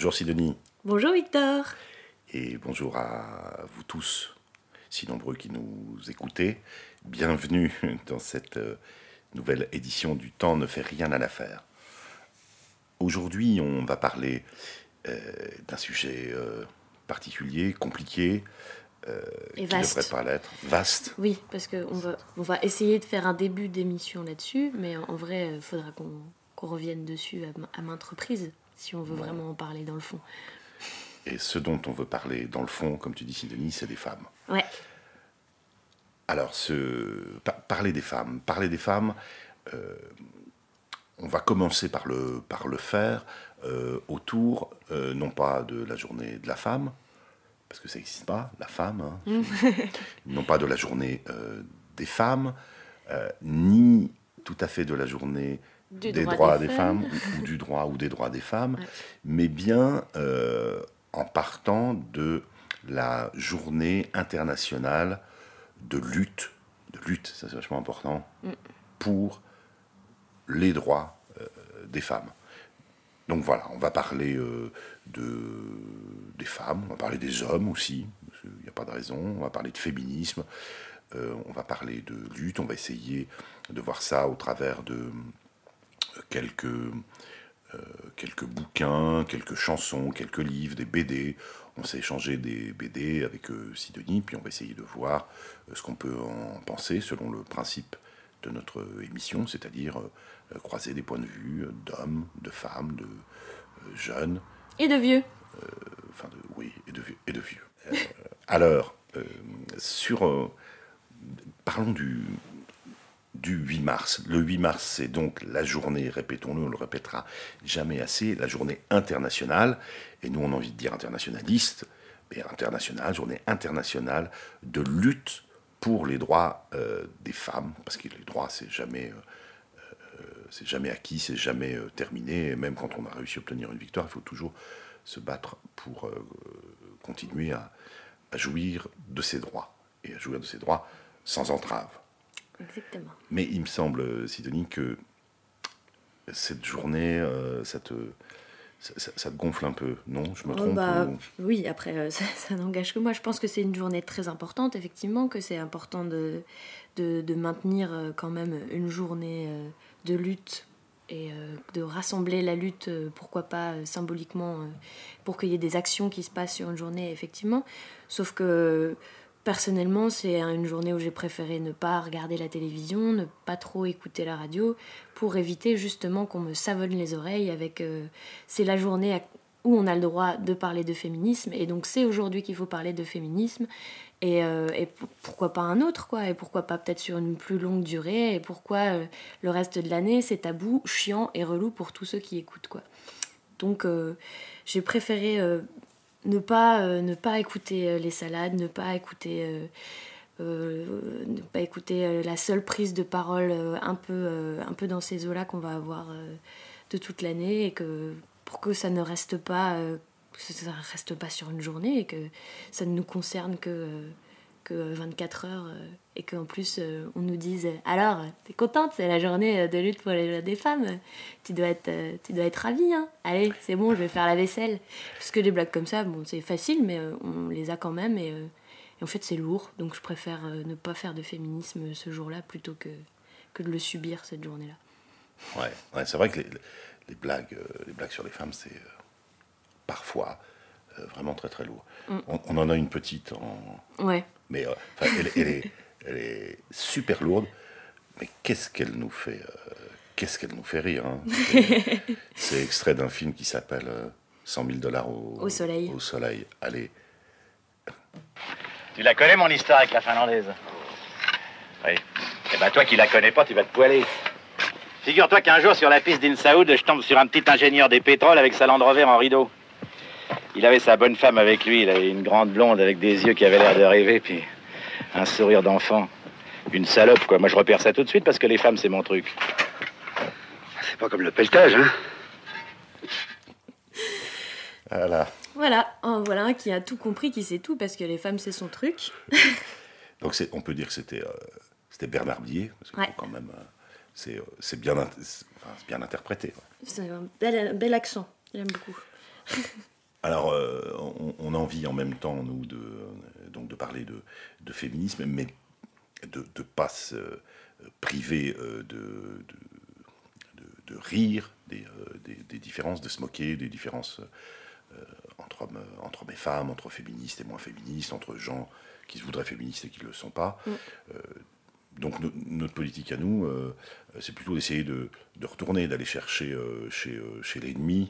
Bonjour Sidonie. Bonjour Victor. Et bonjour à vous tous, si nombreux qui nous écoutez. Bienvenue dans cette nouvelle édition du Temps ne fait rien à l'affaire. Aujourd'hui, on va parler d'un sujet particulier, compliqué, Et qui ne vaste. devrait pas l'être. Vaste. Oui, parce qu'on va essayer de faire un début d'émission là-dessus, mais en vrai, il faudra qu'on revienne dessus à maintes reprises, si on veut vraiment en parler dans le fond. Et ce dont on veut parler dans le fond, comme tu dis Sidonie, c'est des femmes. Ouais. Alors, parler des femmes, on va commencer par le faire autour, non pas de la journée de la femme, parce que ça n'existe pas, la femme, hein, non pas de la journée des femmes, ni tout à fait de la journée des droits des femmes, ou du droit ou des droits des femmes, ouais. Mais bien en partant de la journée internationale de lutte, ça c'est vachement important, pour les droits des femmes. Donc voilà, on va parler des femmes, on va parler des hommes aussi, il n'y a pas de raison, on va parler de féminisme, on va parler de lutte, on va essayer de voir ça au travers de quelques bouquins, quelques chansons, quelques livres, des BD. On s'est échangé des BD avec Sidonie, puis on va essayer de voir ce qu'on peut en penser selon le principe de notre émission, c'est-à-dire croiser des points de vue d'hommes, de femmes, de jeunes. Et de vieux. Oui, et de vieux. Alors, parlons du 8 mars. Le 8 mars, c'est donc la journée, répétons-le, on le répétera jamais assez, la journée internationale, et nous on a envie de dire internationaliste, mais journée internationale de lutte pour les droits des femmes, parce que les droits, c'est jamais acquis, c'est jamais terminé, et même quand on a réussi à obtenir une victoire, il faut toujours se battre pour continuer à jouir de ses droits, et à jouir de ses droits sans entrave. Exactement. Mais il me semble, Sidonie, que cette journée, ça te gonfle un peu, non? Je me trompe Oui, après, ça n'engage que moi. Je pense que c'est une journée très importante, effectivement, que c'est important de maintenir quand même une journée de lutte et de rassembler la lutte, pourquoi pas symboliquement, pour qu'il y ait des actions qui se passent sur une journée, effectivement. Sauf que personnellement, c'est une journée où j'ai préféré ne pas regarder la télévision, ne pas trop écouter la radio, pour éviter justement qu'on me savonne les oreilles avec... c'est la journée où on a le droit de parler de féminisme, et donc c'est aujourd'hui qu'il faut parler de féminisme, et pourquoi pas un autre, quoi, et pourquoi pas peut-être sur une plus longue durée, et pourquoi le reste de l'année, c'est tabou, chiant et relou pour tous ceux qui écoutent, quoi. Donc j'ai préféré... Ne pas écouter les salades, ne pas écouter la seule prise de parole un peu dans ces eaux-là qu'on va avoir de toute l'année, et que pour que ça ne reste pas sur une journée, et que ça ne nous concerne que 24 heures, et qu'en plus on nous dise « Alors, t'es contente, c'est la journée de lutte pour les droits des femmes, tu dois être ravie, hein. Allez, c'est bon, je vais faire la vaisselle. » Parce que des blagues comme ça, bon, c'est facile, mais on les a quand même, et en fait c'est lourd, donc je préfère ne pas faire de féminisme ce jour-là plutôt que de le subir cette journée-là. Ouais, c'est vrai que les blagues sur les femmes, c'est parfois vraiment très très lourd. On en a une petite Ouais. Mais elle est super lourde, mais qu'est-ce qu'elle nous fait rire, hein. C'est extrait d'un film qui s'appelle 100 000 $ au soleil. Au soleil. Allez. Tu la connais, mon histoire avec la Finlandaise? Oui. Eh ben toi qui la connais pas, tu vas te poiler. Figure-toi qu'un jour, sur la piste d'Insaoud, je tombe sur un petit ingénieur des pétroles avec sa Land Rover en rideau. Il avait sa bonne femme avec lui, il avait une grande blonde avec des yeux qui avaient l'air de rêver, puis un sourire d'enfant. Une salope, quoi. Moi, je repère ça tout de suite parce que les femmes, c'est mon truc. C'est pas comme le pelletage, hein? Voilà, voilà un qui a tout compris, qui sait tout, parce que les femmes, c'est son truc. Donc, on peut dire que c'était Bernard Blier, parce que quand même, c'est bien interprété. C'est un bel accent, j'aime beaucoup. Alors, on a envie en même temps, nous, donc de parler de féminisme, mais de ne pas se priver de rire des différences, de se moquer des différences entre hommes et femmes, entre féministes et moins féministes, entre gens qui se voudraient féministes et qui ne le sont pas. Donc notre politique à nous, c'est plutôt d'essayer de retourner, d'aller chercher chez l'ennemi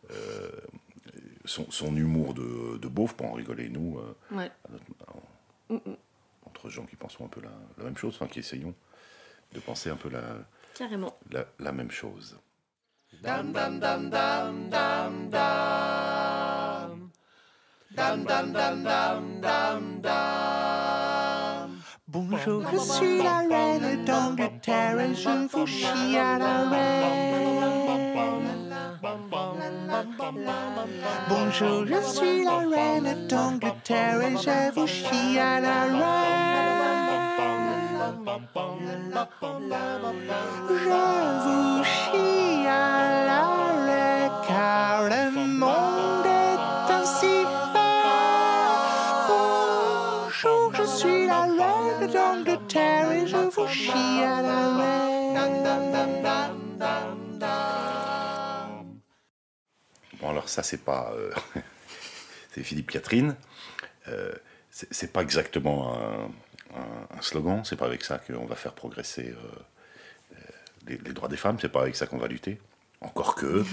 son humour de beauf pour en rigoler, nous, Ouais. entre gens qui pensons un peu la même chose, enfin qui essayons de penser un peu Carrément. la même chose. Dam dam dam dam dam dam. Dam dam dam dam dam dam. Bonjour, je suis la reine d'Angleterre et je vous chie à la reine. Bonjour, je suis la reine d'Angleterre et je vous chie à la reine. Je vous chie à l'arrêt car le monde est ainsi fait. Bonjour, je suis la reine d'Angleterre et je vous chie à l'arrêt. Bon, alors ça, c'est pas... c'est Philippe Catherine. C'est pas exactement un slogan, c'est pas avec ça qu'on va faire progresser les droits des femmes, c'est pas avec ça qu'on va lutter. Encore que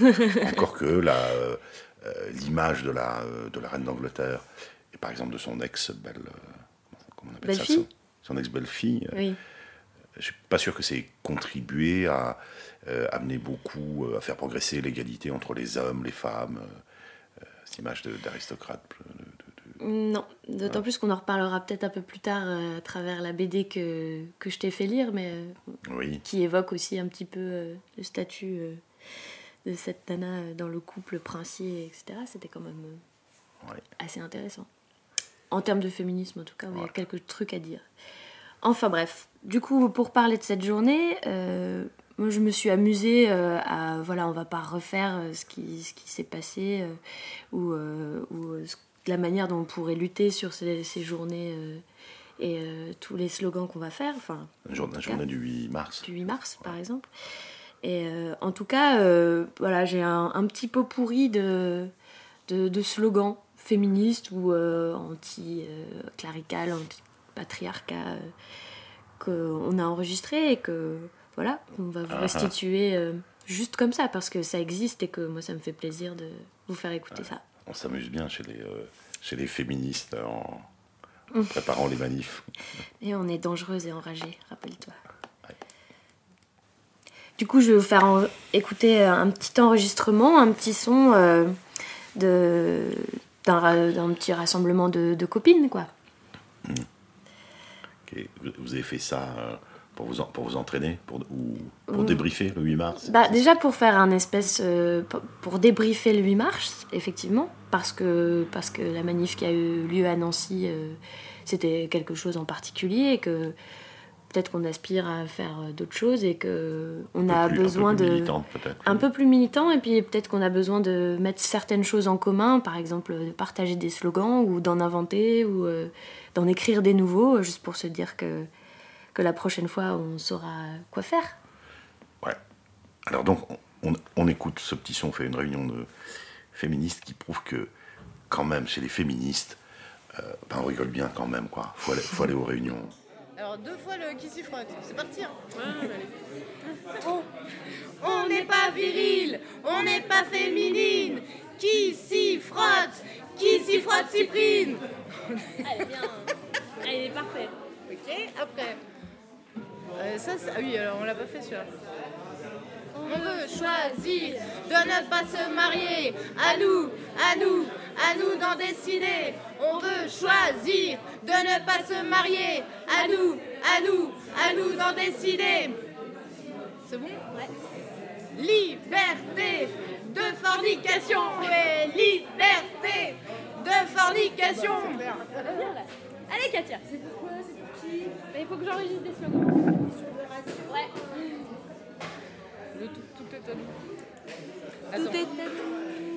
l'image de la reine d'Angleterre, et par exemple de son ex-belle... comment on appelle ça, Belle-fille. son ex-belle-fille, Oui. je suis pas sûr que c'est contribué à amener beaucoup, à faire progresser l'égalité entre les hommes, les femmes, cette image d'aristocrate. Non, d'autant plus qu'on en reparlera peut-être un peu plus tard à travers la BD que je t'ai fait lire, mais Oui. qui évoque aussi un petit peu le statut de cette nana dans le couple princier, etc. C'était quand même assez intéressant. En termes de féminisme, en tout cas, où il y a quelques trucs à dire. Enfin bref, du coup, pour parler de cette journée, moi je me suis amusée à... Voilà, on va pas refaire ce qui s'est passé ou la manière dont on pourrait lutter sur ces journées et tous les slogans qu'on va faire. Enfin, La journée du 8 mars. Du 8 mars, par exemple. Et en tout cas, voilà, j'ai un petit pot pourri de slogans féministes ou anti-clérical, anti-patriarcat qu'on a enregistré et que voilà, qu'on va vous restituer juste comme ça parce que ça existe et que moi ça me fait plaisir de vous faire écouter ça. On s'amuse bien chez les féministes en préparant les manifs. Et on est dangereuse et enragée, rappelle-toi. Ouais. Du coup, je vais vous faire écouter un petit enregistrement, un petit son d'un petit rassemblement de copines, quoi. Okay. Vous avez fait ça pour vous entraîner, pour débriefer le 8 mars? Déjà pour faire un espèce... pour débriefer le 8 mars, effectivement, parce que la manif qui a eu lieu à Nancy, c'était quelque chose en particulier, et que peut-être qu'on aspire à faire d'autres choses, et qu'on a besoin un peu plus militant, et puis peut-être qu'on a besoin de mettre certaines choses en commun, par exemple de partager des slogans, ou d'en inventer, ou d'en écrire des nouveaux, juste pour se dire que la prochaine fois, on saura quoi faire. Ouais. Alors donc, on écoute ce petit son, on fait une réunion de féministes qui prouve que, quand même, chez les féministes, on rigole bien quand même, quoi. Faut aller aux réunions. Alors 2 fois le qui s'y frotte, c'est parti. On n'est pas viril, on n'est pas féminine. Qui s'y frotte Cyprine. Elle est bien, elle est parfaite. Ok, après. Ah oui, alors on l'a pas fait celui-là. On veut choisir de ne pas se marier. À nous d'en décider. On veut choisir de ne pas se marier. À nous d'en décider. C'est bon? Ouais. Liberté de fornication. Ouais, liberté de fornication. Allez Katia. C'est pour quoi? C'est pour qui? Il faut que j'enregistre des slogans. Ouais. Tout est à nous. Tout est à nous.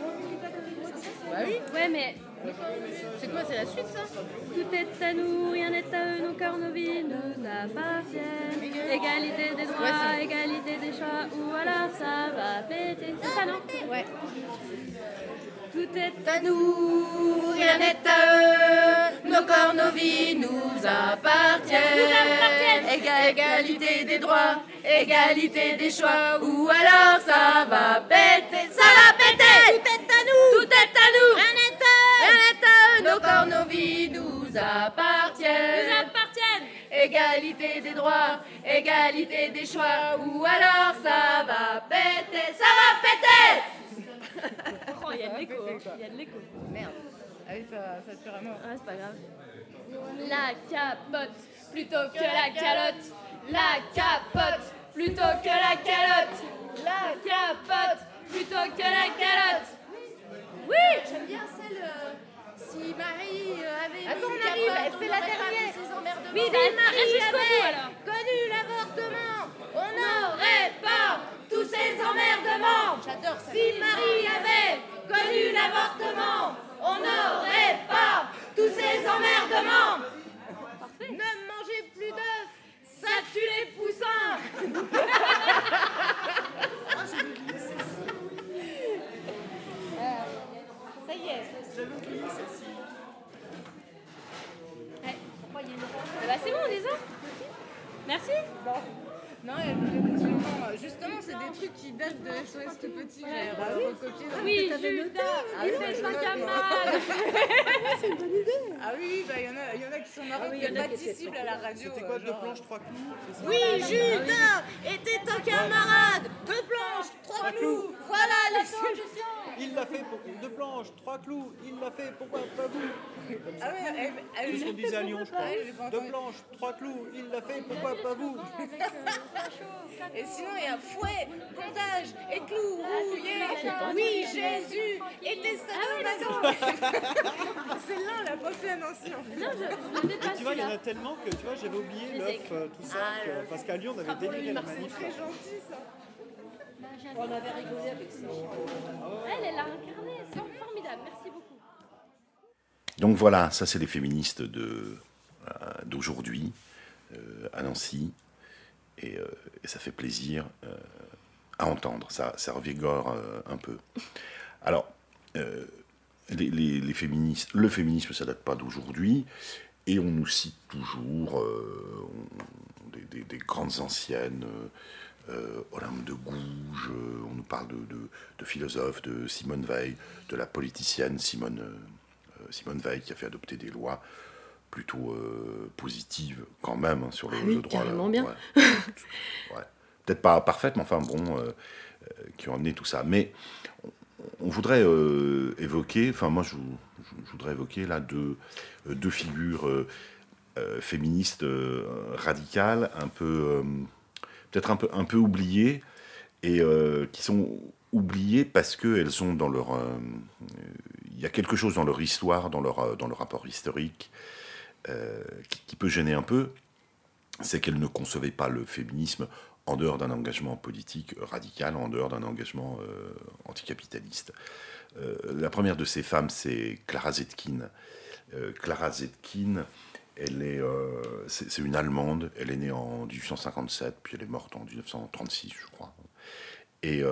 Bah oui. Ouais, mais C'est quoi, c'est la suite ça? tout est à nous, rien n'est à eux, nos corps, nos vies nous appartiennent. Égalité des droits, égalité des choix, ou alors ça va péter. C'est ça, non? Ouais. Tout est À nous, rien n'est à eux, nos corps, nos vies nous appartiennent. Égalité des droits, égalité des choix, ou alors ça va péter, ça va péter. Tout est à nous, tout est à nous, rien n'est à eux, rien n'est à eux, nos corps, nos vies nous appartiennent. Égalité des droits, égalité des choix, ou alors ça va péter, ça va péter. Oh, il y a de l'écho. Il y a de l'écho. Merde. Ah oui, ça te fait vraiment. Ah, c'est pas grave. La capote plutôt que la calotte. La capote plutôt que la calotte. La capote plutôt que la calotte. Oui, j'aime bien celle. Si Marie avait. Attends, on arrive, c'est la dernière. Oui, Si bah, Marie jusqu'au bout, avait alors. connu l'avortement, on n'aurait pas tous ces emmerdements. J'adore ça. Si Marie avait connu l'avortement, on n'aurait pas tous ces emmerdements. Ne mangez plus d'œufs, ça tue les poussins. Ça y est. Bah, c'est bon, on les a. Merci. Non, il y a plus de confinement. Justement, c'est des trucs qui datent de SOS Tout Petit. J'ai recopié. Oui, Judas, il fait un camarade. Ah oui, bah il y en a qui sont marrants, qui sont pas dissibles à la radio. C'était quoi, 2 planches, 3 clous? C'est ça? Oui, Judas était un camarade. 2 planches, 3 clous. Voilà les solutions. Il l'a fait pour 2 planches, 3 clous, il l'a fait, pourquoi pas vous? Ah ouais, C'est ce qu'on disait à Lyon, je Ah ouais, j'ai pas crois. 2 entendu. planches, 3 clous, il l'a fait, pourquoi pas vous? Et sinon, il y a fouet, bandage et clous rouillés. Oui, Jésus était sadomaso. Celle-là, on l'a pas fait à Nancy en fait. Non, je ne l'ai pas Tu vois, il y en celui-là. a tellement que, tu vois, j'avais oublié l'œuf, tout ça, parce qu'à Lyon, on avait déliré la manif. C'est gentil ça. Elle a incarné, c'est formidable. Merci beaucoup. Donc voilà, ça c'est les féministes d'aujourd'hui à Nancy. Et ça fait plaisir à entendre, ça revigore un peu. Alors, les féministes, le féminisme, ça date pas d'aujourd'hui, et on nous cite toujours des grandes anciennes, Olympe de Gouges, on nous parle de philosophes, de Simone Veil, de la politicienne Simone Veil, qui a fait adopter des lois plutôt positive quand même sur le droit. Carrément bien. Ouais. Ouais. Peut-être pas parfaite, mais enfin bon, qui ont amené tout ça. Mais on voudrait évoquer, enfin moi je voudrais évoquer là deux figures féministes radicales, un peu peut-être un peu oubliées, et qui sont oubliées parce qu'elles ont dans leur... il y a quelque chose dans leur histoire, dans leur rapport historique, qui peut gêner un peu, c'est qu'elle ne concevait pas le féminisme en dehors d'un engagement politique radical, en dehors d'un engagement anticapitaliste. La première de ces femmes, c'est Clara Zetkin. Clara Zetkin, c'est une Allemande, elle est née en 1857, puis elle est morte en 1936, je crois. Et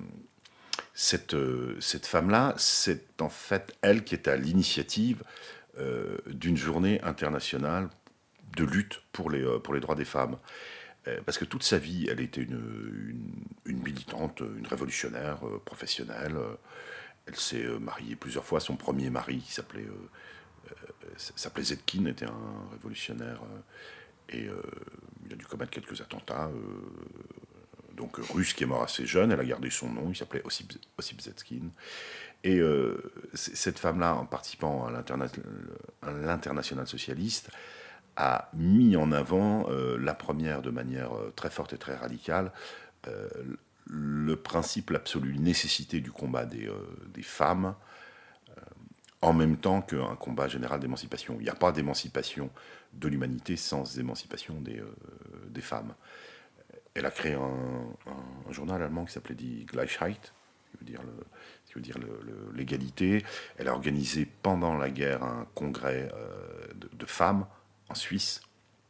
cette femme-là, c'est en fait elle qui est à l'initiative d'une journée internationale de lutte pour les droits des femmes. Parce que toute sa vie, elle était une militante, une révolutionnaire professionnelle. Elle s'est mariée plusieurs fois. Son premier mari, qui s'appelait Zetkin, était un révolutionnaire. Et il a dû commettre quelques attentats. Donc russe, qui est mort assez jeune. Elle a gardé son nom. Il s'appelait Ossip Zetkin. Et cette femme-là, en participant à l'international socialiste, a mis en avant la première, de manière très forte et très radicale, le principe, l'absolue nécessité du combat des femmes, en même temps qu'un combat général d'émancipation. Il n'y a pas d'émancipation de l'humanité sans émancipation des femmes. Elle a créé un journal allemand qui s'appelait Die Gleichheit, qui veut dire l'égalité. Elle a organisé pendant la guerre un congrès de femmes en Suisse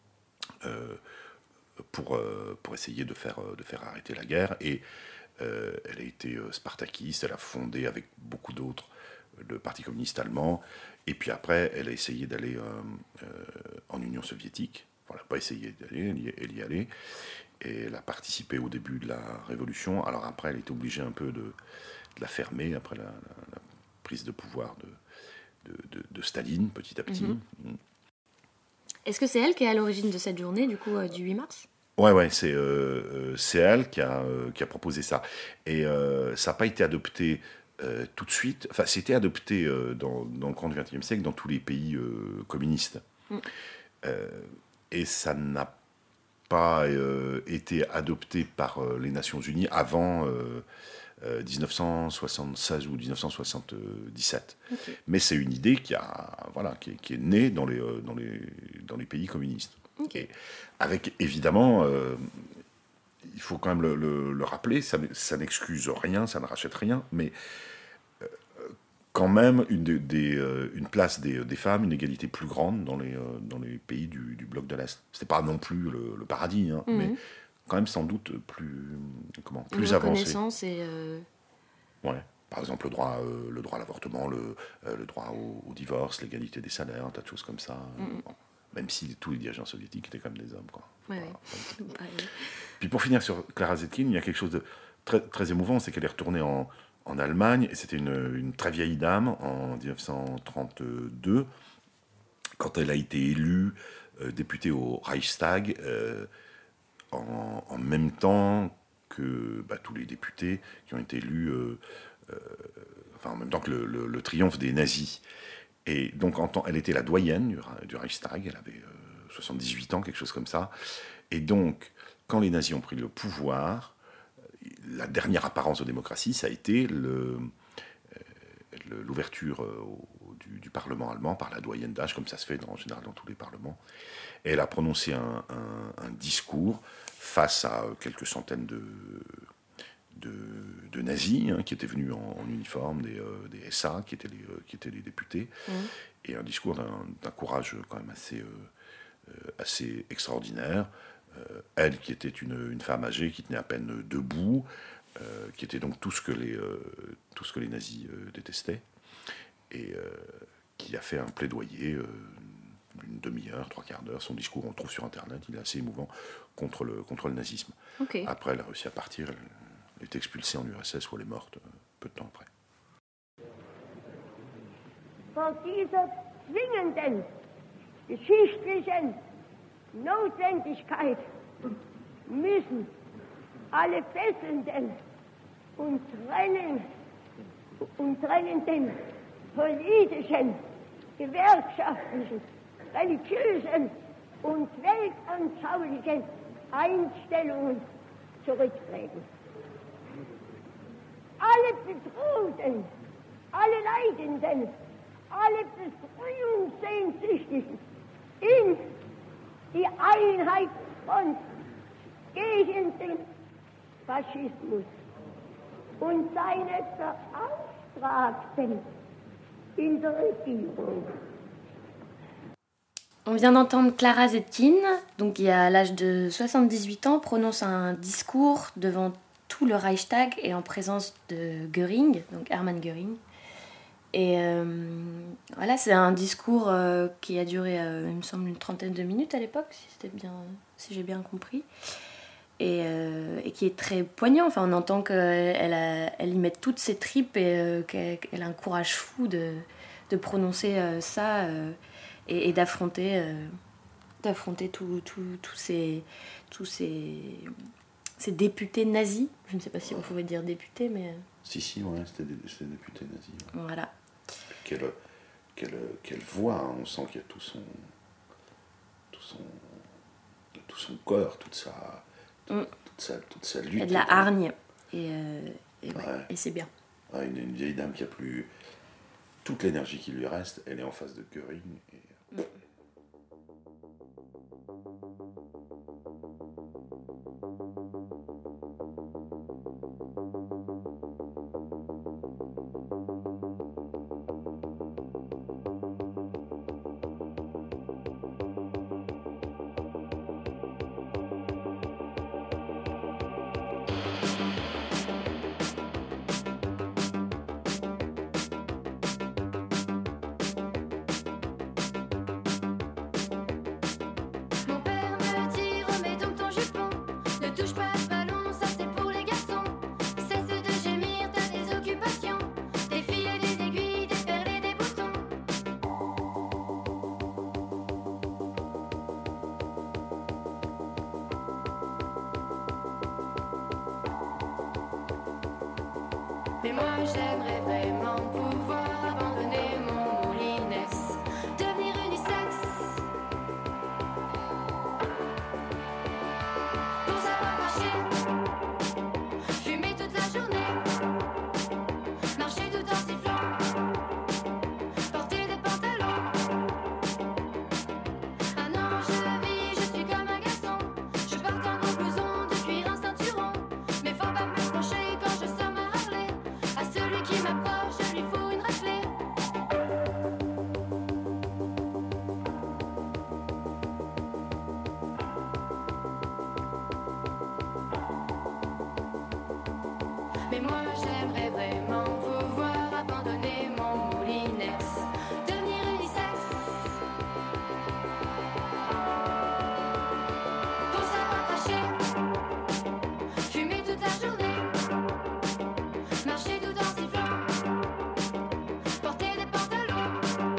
pour essayer de faire arrêter la guerre. Et elle a été spartakiste, elle a fondé avec beaucoup d'autres le Parti communiste allemand. Et puis après, elle a essayé d'aller en Union soviétique. Enfin, elle n'a pas essayé d'aller, elle y allait. Et elle a participé au début de la Révolution. Alors après, elle était obligée un peu de la fermer, après la prise de pouvoir de Staline, petit à petit. Est-ce que c'est elle qui est à l'origine de cette journée, du coup, du 8 mars ? Ouais, c'est elle qui a proposé ça. Et ça n'a pas été adopté tout de suite. Enfin, c'était adopté dans le courant du XXe siècle dans tous les pays communistes. Et ça n'a pas été adopté par les Nations Unies avant 1976 ou 1977. Okay. Mais c'est une idée qui est née dans les pays communistes. Okay. Et avec, évidemment, il faut quand même le rappeler, ça n'excuse rien, ça ne rachète rien, mais quand même une place des femmes, une égalité plus grande dans les pays du bloc de l'Est. C'était pas non plus le paradis, hein, mais quand même sans doute plus avancé. Reconnaissance et ouais. Par exemple, le droit à l'avortement, le droit au divorce, l'égalité des salaires, un tas de choses comme ça. Bon, même si tous les dirigeants soviétiques étaient quand même des hommes, quoi. Ouais, voilà. Puis pour finir sur Clara Zetkin, il y a quelque chose de très, très émouvant, c'est qu'elle est retournée en Allemagne, et c'était une très vieille dame en 1932, quand elle a été élue députée au Reichstag, en même temps que tous les députés qui ont été élus, en même temps que le triomphe des nazis. Et donc, elle était la doyenne du Reichstag, elle avait 78 ans, quelque chose comme ça. Et donc, quand les nazis ont pris le pouvoir, la dernière apparence de démocratie, ça a été l'ouverture du Parlement allemand par la doyenne d'âge, comme ça se fait en général dans tous les parlements. Et elle a prononcé un discours face à quelques centaines de nazis qui étaient venus en uniforme, des SA, qui étaient les députés, et un discours d'un courage quand même assez extraordinaire. Elle, qui était une femme âgée, qui tenait à peine debout, qui était donc tout ce que les nazis détestaient, et qui a fait un plaidoyer d'une demi-heure, trois quarts d'heure. Son discours, on le trouve sur Internet, il est assez émouvant, contre le nazisme. Okay. Après, elle a réussi à partir, elle est expulsée en URSS, où elle est morte peu de temps après. Vor dieser zwingenden geschichtlichen Notwendigkeit müssen alle fesselnden und trennenden politischen, gewerkschaftlichen, religiösen und weltanschaulichen Einstellungen zurücktreten. Alle Bedrohten, alle Leidenden, alle Befreiungssehnsüchtigen in die Einheitsfront gegen den Faschismus und seine Beauftragten in der Regierung. On vient d'entendre Clara Zetkin, donc qui à l'âge de 78 ans prononce un discours devant tout le Reichstag et en présence de Göring, donc Hermann Göring. Et voilà, c'est un discours qui a duré, il me semble, une trentaine de minutes à l'époque, si j'ai bien compris. Et qui est très poignant. Enfin, on entend qu'elle y met toutes ses tripes et qu'elle a un courage fou de prononcer ça et d'affronter tous ces députés nazis. Je ne sais pas si on pouvait dire députés, mais... Si, ouais, c'était des députés nazis. Ouais. Voilà. Quelle voix, hein. On sent qu'il y a tout son corps, toute sa lutte. Il y a de la hargne, et c'est bien. Ouais, une vieille dame qui a plus toute l'énergie qui lui reste, elle est en face de Göring. Mais moi j'aimerais vraiment pouvoir abandonner mon moulinesse, devenir unisexe, pour savoir marcher, fumer toute la journée, marcher tout en sifflant, porter des pantalons. Ah non, je vis, je suis comme un garçon, je porte un gros blouson de cuir, un ceinturon, mais faut pas me pencher quand je somme à Harley. À celui qui m'approche, je lui fous une raclée. Mais moi j'aimerais vraiment pouvoir abandonner mon moulinex, devenir unisexe, pour savoir cracher, fumer toute la journée, marcher tout en sifflant, porter des pantalons.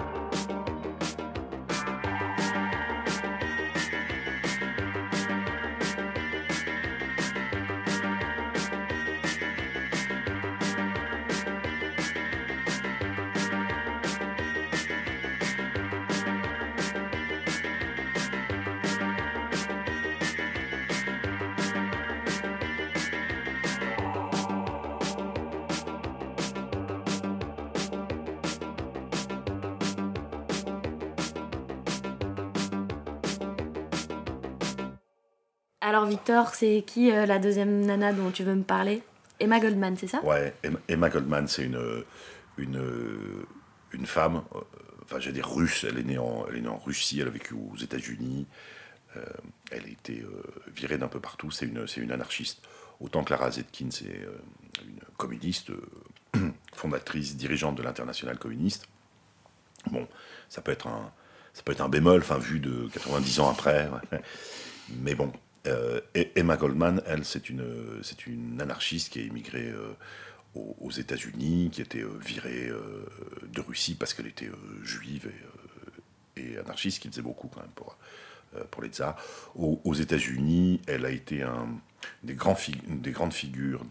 Alors Victor, c'est qui la deuxième nana dont tu veux me parler? Emma Goldman, c'est ça? Ouais, Emma Goldman, c'est une femme, enfin j'allais dire russe, elle est née en Russie, elle a vécu aux États-Unis, elle a été virée d'un peu partout, c'est une anarchiste. Autant Clara Zetkin, c'est une communiste, fondatrice, dirigeante de l'Internationale communiste. Bon, ça peut être un bémol, enfin vu de 90 ans après, ouais. Mais bon. Emma Goldman, elle, c'est une anarchiste qui a immigré aux États-Unis, qui a été virée de Russie parce qu'elle était juive et anarchiste, qui faisait beaucoup quand même pour les tsars. Aux États-Unis, elle a été des grandes figures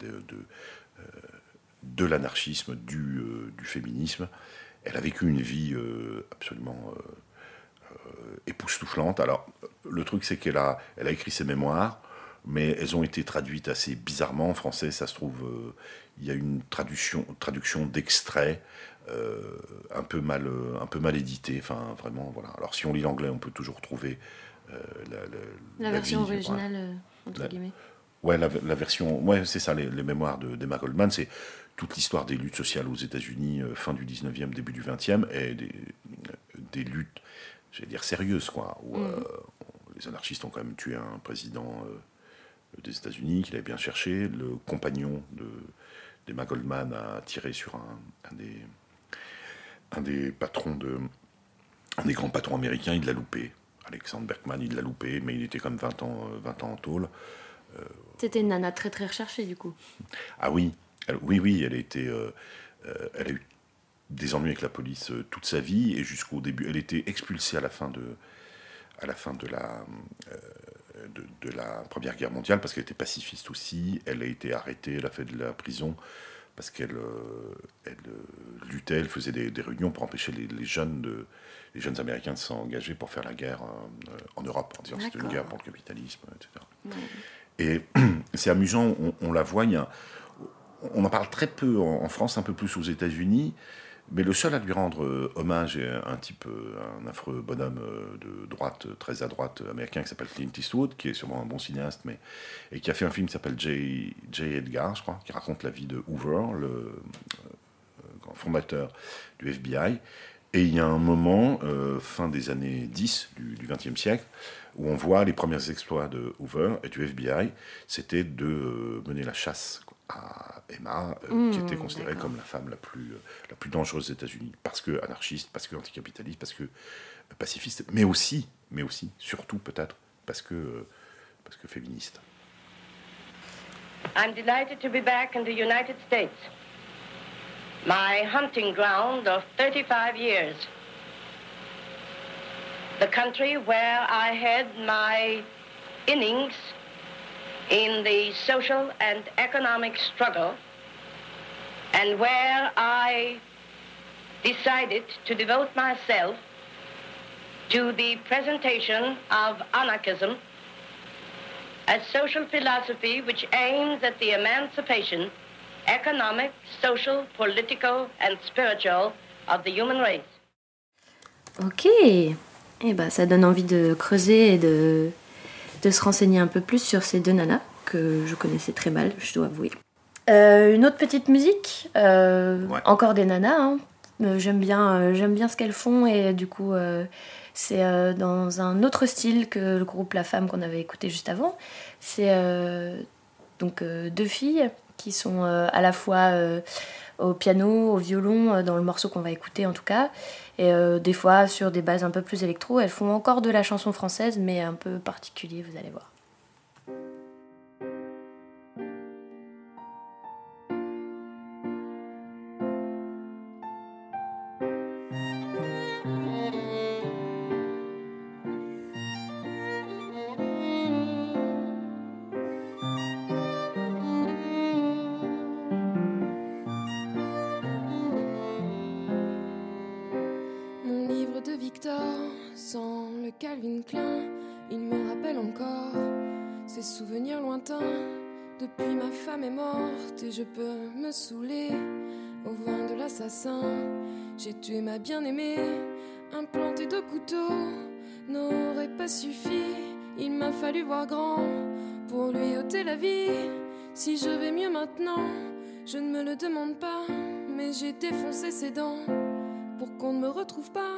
de l'anarchisme, du féminisme. Elle a vécu une vie absolument époustouflante. Alors, le truc, c'est qu'elle a écrit ses mémoires, mais elles ont été traduites assez bizarrement en français. Ça se trouve, il y a une traduction d'extraits un peu mal éditée. Enfin, vraiment, voilà. Alors, si on lit l'anglais, on peut toujours trouver la version originale, entre guillemets. Ouais, la version... Ouais, c'est ça, les mémoires d'Emma Goldman, c'est toute l'histoire des luttes sociales aux États-Unis, fin du 19e, début du 20e, et des luttes, j'allais dire sérieuses, quoi, où les anarchistes ont quand même tué un président des États-Unis, qu'il avait bien cherché. Le compagnon d'Emma Goldman a tiré sur un des grands patrons américains, il l'a loupé. Alexander Berkman, il l'a loupé, mais il était quand même 20 ans en tôle. C'était une nana très très recherchée, du coup. Ah oui, oui, elle a eu des ennuis avec la police toute sa vie, et jusqu'au début, elle était expulsée à la fin de la Première Guerre mondiale, parce qu'elle était pacifiste aussi. Elle a été arrêtée, elle a fait de la prison, parce qu'elle luttait, elle faisait des réunions pour empêcher les jeunes Américains de s'engager pour faire la guerre en Europe, en disant que c'était une guerre pour le capitalisme, etc. Ouais. Et c'est amusant, on la voit, on en parle très peu en France, un peu plus aux États-Unis, mais le seul à lui rendre hommage est un affreux bonhomme de droite, très à droite, américain, qui s'appelle Clint Eastwood, qui est sûrement un bon cinéaste, et qui a fait un film qui s'appelle J. Edgar, je crois, qui raconte la vie de Hoover, le grand fondateur du FBI. Et il y a un moment, fin des années 10 du XXe siècle, où on voit les premiers exploits de Hoover et du FBI, c'était de mener la chasse à Emma, qui était considérée comme la femme la plus dangereuse des États-Unis, parce que anarchiste, parce que anticapitaliste, parce que pacifiste, mais aussi, surtout peut-être, parce que féministe. I'm delighted to be back in the United States, my hunting ground of 35 years. The country where I had my innings in the social and economic struggle and where I decided to devote myself to the presentation of anarchism, a social philosophy which aims at the emancipation, economic, social, political, and spiritual of the human race. Ok, eh ben, ça donne envie de creuser et de se renseigner un peu plus sur ces deux nanas que je connaissais très mal, je dois avouer. Une autre petite musique, encore des nanas, hein. J'aime bien ce qu'elles font et du coup c'est dans un autre style que le groupe La Femme qu'on avait écouté juste avant. C'est donc deux filles qui sont à la fois au piano, au violon, dans le morceau qu'on va écouter en tout cas, et des fois sur des bases un peu plus électro. Elles font encore de la chanson française mais un peu particulier, vous allez voir. Sans le Calvin Klein, il me rappelle encore ces souvenirs lointains. Depuis ma femme est morte et je peux me saouler au vin de l'assassin. J'ai tué ma bien-aimée, implanté 2 couteaux n'aurait pas suffi. Il m'a fallu voir grand pour lui ôter la vie. Si je vais mieux maintenant, je ne me le demande pas, mais j'ai défoncé ses dents pour qu'on ne me retrouve pas.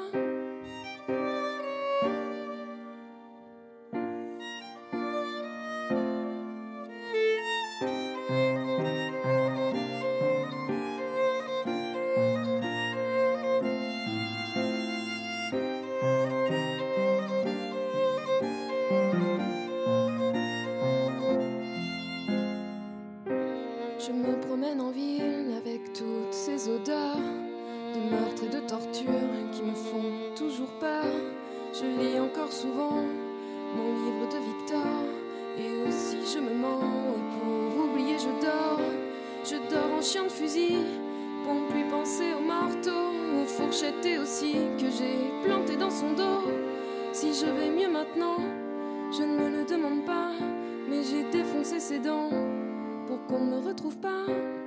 Je me promène en ville avec toutes ces odeurs de meurtre et de torture qui me font toujours peur. Je lis encore souvent mon livre de Victor et aussi je me mens et pour oublier je dors. Je dors en chien de fusil pour ne plus penser aux marteaux, aux fourchettes et aussi que j'ai planté dans son dos. Si je vais mieux maintenant, je ne me le demande pas, mais j'ai défoncé ses dents pour qu'on ne me retrouve pas.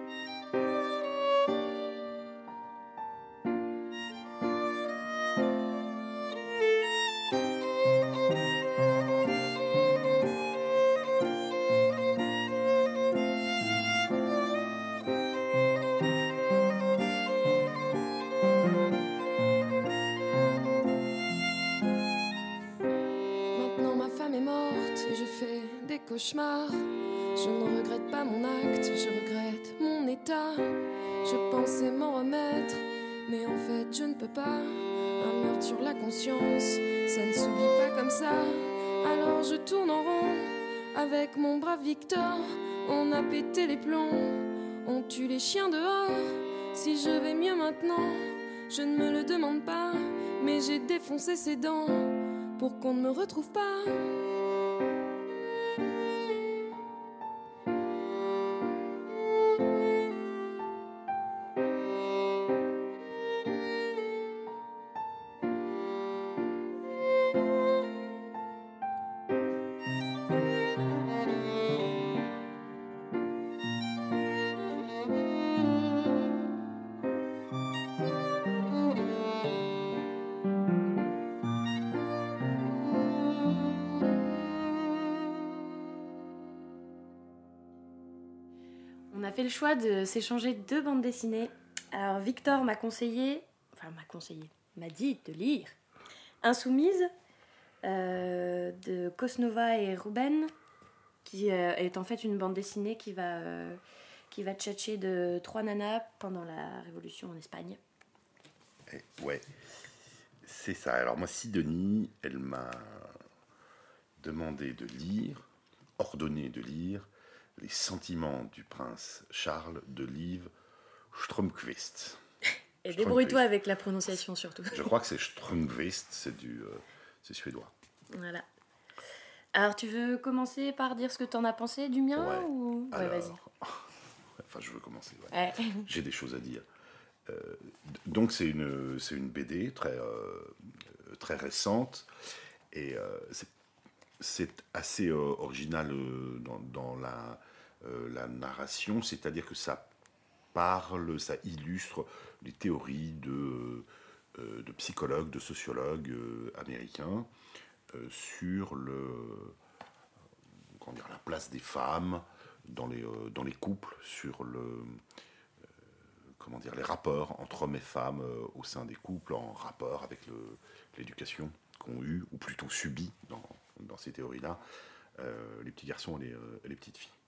Maintenant ma femme est morte et je fais des cauchemars. Je ne regrette pas mon acte, je regrette mon état. Je pensais m'en remettre, mais en fait je ne peux pas. Un meurtre sur la conscience, ça ne s'oublie pas comme ça. Alors je tourne en rond avec mon brave Victor. On a pété les plombs, on tue les chiens dehors. Si je vais mieux maintenant, je ne me le demande pas, mais j'ai défoncé ses dents pour qu'on ne me retrouve pas. On a fait le choix de s'échanger 2 bandes dessinées. Alors Victor m'a dit de lire Insoumise de Cosnova et Ruben, qui est en fait une bande dessinée qui va tchatcher de 3 nanas pendant la Révolution en Espagne. Ouais, c'est ça. Alors moi, Sidonie, elle m'a demandé de lire, ordonné de lire Les sentiments du prince Charles de Liv Strömquist. Et débrouille-toi avec la prononciation surtout. Je crois que c'est Strömquist, c'est suédois. Voilà. Alors tu veux commencer par dire ce que t'en as pensé du mien Ouais. ou... Alors, ouais, vas-y. Enfin, je veux commencer. Ouais. J'ai des choses à dire. Donc, c'est une BD très récente. Et c'est assez original dans la narration. C'est-à-dire que ça illustre les théories de psychologues, de sociologues américains sur la place des femmes dans les couples, sur les rapports entre hommes et femmes au sein des couples, en rapport avec l'éducation qu'ont eu, ou plutôt subi dans ces théories-là, les petits garçons et les petites filles.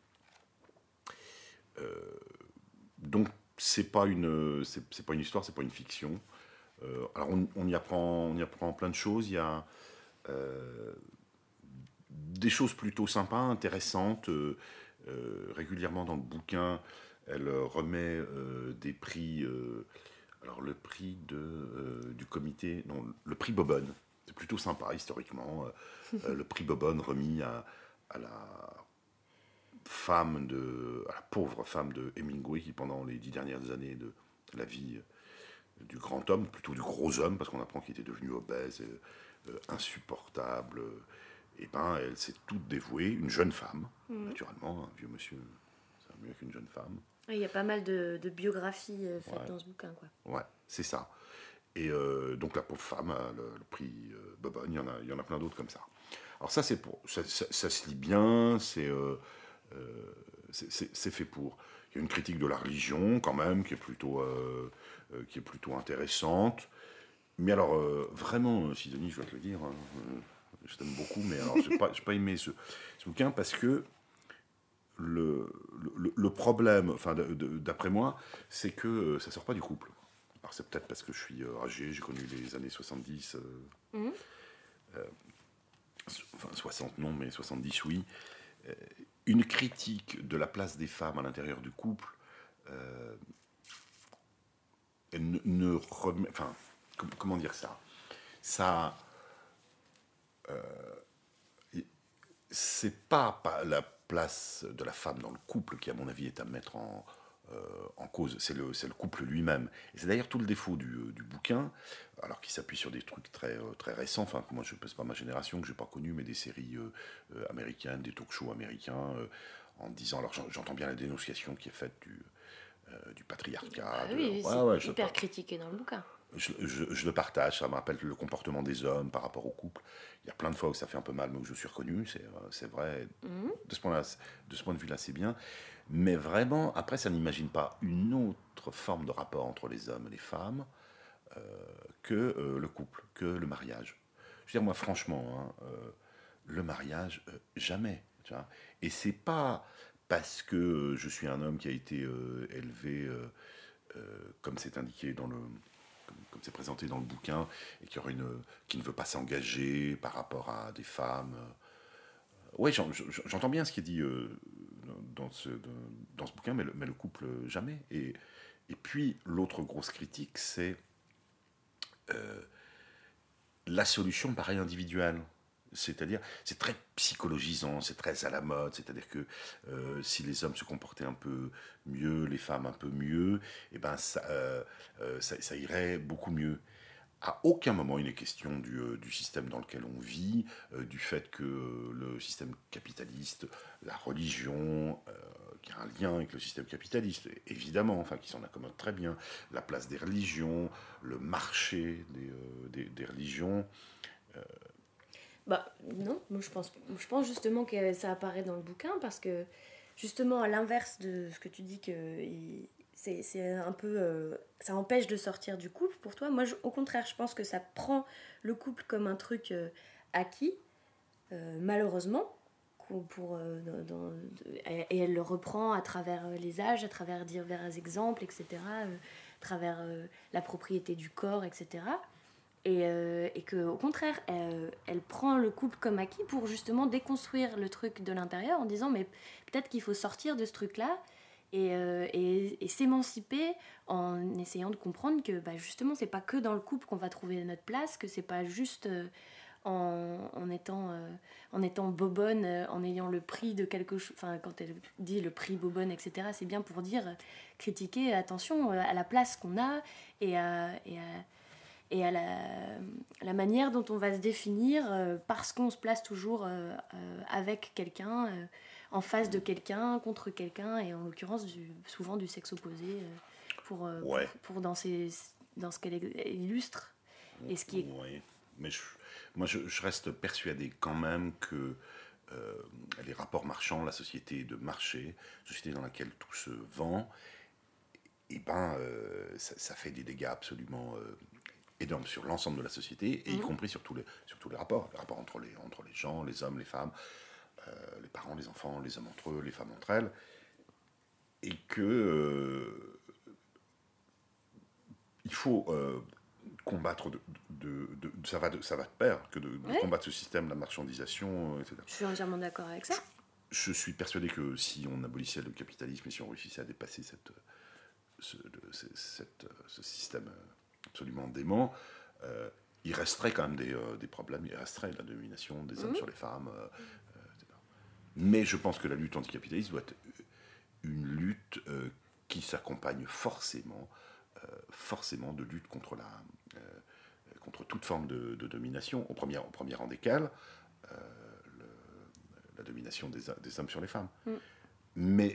Donc, c'est pas une histoire, c'est pas une fiction. Alors, on y apprend plein de choses. Il y a des choses plutôt sympas, intéressantes. Régulièrement dans le bouquin, elle remet des prix. Alors, le prix du comité, non, le prix Bobonne. C'est plutôt sympa historiquement. Le prix Bobonne remis à la pauvre femme de Hemingway qui, pendant les 10 dernières années de la vie du grand homme, plutôt du gros homme, parce qu'on apprend qu'il était devenu obèse, insupportable, et elle s'est toute dévouée, une jeune femme, naturellement, un vieux monsieur, c'est mieux qu'une jeune femme. Il y a pas mal de biographies faites dans ce bouquin, quoi. Ouais, c'est ça. Et donc la pauvre femme, le prix Bobonne, il y en a plein d'autres comme ça. Alors ça, ça se lit bien, c'est fait pour. Il y a une critique de la religion quand même qui est plutôt intéressante. Mais alors vraiment, Sidonie, je dois te le dire, je t'aime beaucoup, mais alors j'ai pas aimé ce bouquin parce que le problème, enfin d'après moi, c'est que ça sort pas du couple. Alors c'est peut-être parce que je suis âgé, j'ai connu les années 70, enfin 60 non, mais 70 oui. Une critique de la place des femmes à l'intérieur du couple enfin, comment dire ça c'est pas la place de la femme dans le couple qui, à mon avis, est à mettre en cause, c'est le couple lui-même. Et c'est d'ailleurs tout le défaut du bouquin, alors qu'il s'appuie sur des trucs très récents, enfin, moi, c'est pas ma génération, que j'ai pas connu, mais des séries américaines, des talk-shows américains, en disant, alors j'entends bien la dénonciation qui est faite du patriarcat. Oui, c'est hyper critiqué dans le bouquin. Je le partage, ça me rappelle le comportement des hommes par rapport au couple. Il y a plein de fois où ça fait un peu mal, mais où je suis reconnu, c'est vrai. De ce point de vue-là, c'est bien. Mais vraiment, après, ça n'imagine pas une autre forme de rapport entre les hommes et les femmes que le couple, que le mariage. Je veux dire, moi, franchement, le mariage, jamais. Tu vois. Et c'est pas parce que je suis un homme qui a été élevé comme c'est indiqué comme c'est présenté dans le bouquin, et qui ne veut pas s'engager par rapport à des femmes. Oui, j'entends bien ce qui est dit dans ce bouquin, mais le couple, jamais. Et puis, l'autre grosse critique, c'est la solution pareil individuelle. C'est-à-dire, c'est très psychologisant, c'est très à la mode, c'est-à-dire que si les hommes se comportaient un peu mieux, les femmes un peu mieux, et ben ça irait beaucoup mieux. À aucun moment il n'est question du système dans lequel on vit, du fait que le système capitaliste, la religion, qui a un lien avec le système capitaliste, évidemment, enfin qui s'en accommode très bien, la place des religions, le marché des religions. Non, moi je pense justement que ça apparaît dans le bouquin parce que justement à l'inverse de ce que tu dis que c'est un peu ça empêche de sortir du couple pour toi. Moi au contraire, je pense que ça prend le couple comme un truc acquis, malheureusement, et elle le reprend à travers les âges, à travers divers exemples, etc., à travers la propriété du corps, etc. Et qu'au contraire, elle prend le couple comme acquis pour justement déconstruire le truc de l'intérieur en disant mais peut-être qu'il faut sortir de ce truc-là et s'émanciper en essayant de comprendre que justement c'est pas que dans le couple qu'on va trouver notre place, que c'est pas juste en étant bobonne, en ayant le prix de quelque chose. Enfin, quand elle dit le prix bobonne, etc., c'est bien pour dire critiquer, attention à la place qu'on a et à la manière dont on va se définir parce qu'on se place toujours avec quelqu'un, en face de quelqu'un, contre quelqu'un, et en l'occurrence souvent du sexe opposé pour dans ce qu'elle illustre et ce qui est... Oui, mais je reste persuadé quand même que les rapports marchands, la société de marché, société dans laquelle tout se vend, ça fait des dégâts absolument énormes sur l'ensemble de la société, et y compris sur tous les rapports entre les gens, les hommes, les femmes, les parents, les enfants, les hommes entre eux, les femmes entre elles, et que il faut combattre ça va de pair que de combattre ce système de la marchandisation, etc. Je suis entièrement d'accord avec ça. Je suis persuadé que si on abolissait le capitalisme et si on réussissait à dépasser ce système absolument dément, il resterait quand même des problèmes, il resterait la domination des hommes sur les femmes, etc. Mais je pense que la lutte anticapitaliste doit être une lutte qui s'accompagne forcément de lutte contre toute forme de domination, au premier rang desquelles la domination des hommes sur les femmes. Mais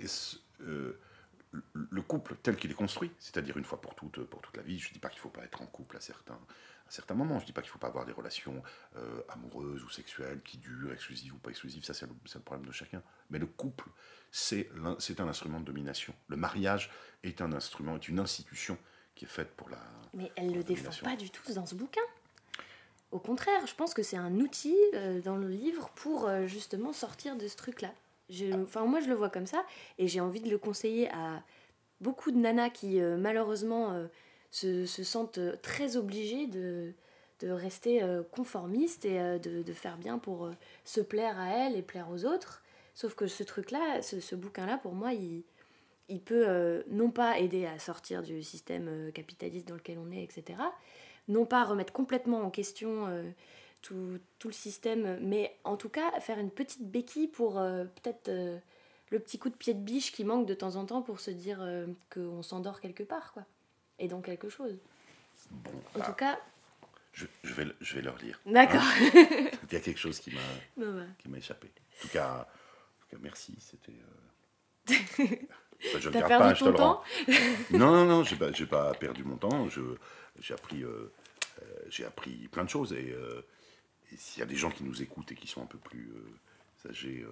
le couple tel qu'il est construit, c'est-à-dire une fois pour toute la vie, je ne dis pas qu'il ne faut pas être en couple à certains moments, je ne dis pas qu'il ne faut pas avoir des relations amoureuses ou sexuelles qui durent, exclusives ou pas exclusives, ça c'est le problème de chacun. Mais le couple, c'est un instrument de domination. Le mariage est une institution qui est faite pour la... Mais elle ne le défend pas du tout dans ce bouquin. Au contraire, je pense que c'est un outil dans le livre pour justement sortir de ce truc-là. Moi, je le vois comme ça, et j'ai envie de le conseiller à beaucoup de nanas qui, malheureusement, se sentent très obligées de rester conformistes et de faire bien pour se plaire à elles et plaire aux autres. Sauf que ce truc-là, ce bouquin-là, pour moi, il peut non pas aider à sortir du système capitaliste dans lequel on est, etc., non pas remettre complètement en question tout le système, mais en tout cas faire une petite béquille pour peut-être le petit coup de pied de biche qui manque de temps en temps pour se dire qu'on s'endort quelque part, quoi, et dans quelque chose. Bon, en tout cas... Je vais leur lire. D'accord. Il y a quelque chose qui m'a échappé. En tout cas, merci, c'était... je ne garde pas, je te le rends. Non, j'ai pas perdu mon temps. J'ai appris plein de choses, et s'il y a des gens qui nous écoutent et qui sont un peu plus âgés,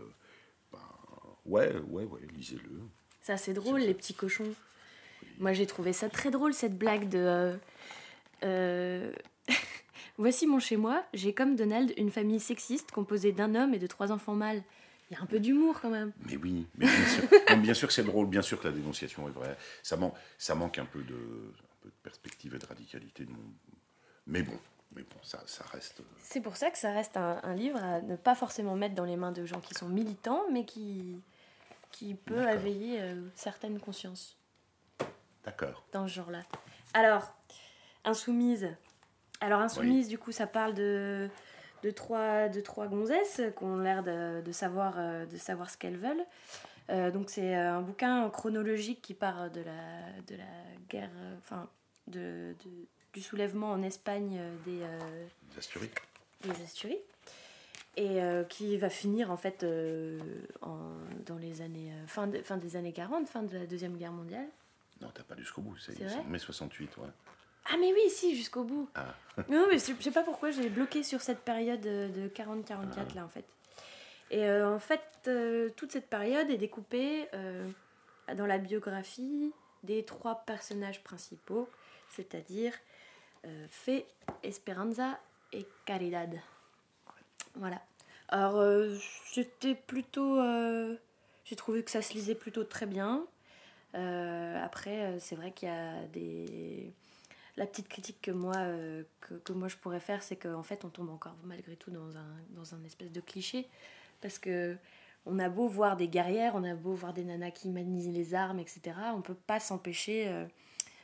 lisez-le. Ça, c'est drôle, les petits cochons. Oui. Moi, j'ai trouvé ça très drôle, cette blague de... Voici mon chez-moi, j'ai comme Donald une famille sexiste composée d'un homme et de 3 enfants mâles. Il y a un peu d'humour quand même. Mais oui, mais bien sûr que c'est drôle, bien sûr que la dénonciation est vraie. Ça manque un peu de perspective et de radicalité de mon... Mais bon, ça reste... C'est pour ça que ça reste un livre à ne pas forcément mettre dans les mains de gens qui sont militants, mais qui peut éveiller certaines consciences. D'accord. Dans ce genre-là. Alors, Insoumise, oui. Du coup, ça parle de trois gonzesses qui ont l'air de savoir ce qu'elles veulent. Donc c'est un bouquin chronologique qui part de la guerre, du soulèvement en Espagne des Asturies, et qui va finir en fait dans les années fin des années 40, fin de la Deuxième Guerre mondiale. Non, t'as pas lu jusqu'au bout, c'est en mai 68, ouais. Ah mais oui, si, jusqu'au bout. Ah. Non, mais je sais pas pourquoi j'ai bloqué sur cette période de 40-44 là en fait. Et en fait, toute cette période est découpée dans la biographie des 3 personnages principaux, c'est-à-dire Fe, Esperanza et Caridad. Voilà. Alors, j'étais plutôt... j'ai trouvé que ça se lisait plutôt très bien. Après, c'est vrai qu'il y a des... La petite critique que moi je pourrais faire, c'est qu'en fait, on tombe encore malgré tout dans un espèce de cliché. Parce que on a beau voir des guerrières, on a beau voir des nanas qui manient les armes, etc. On ne peut pas s'empêcher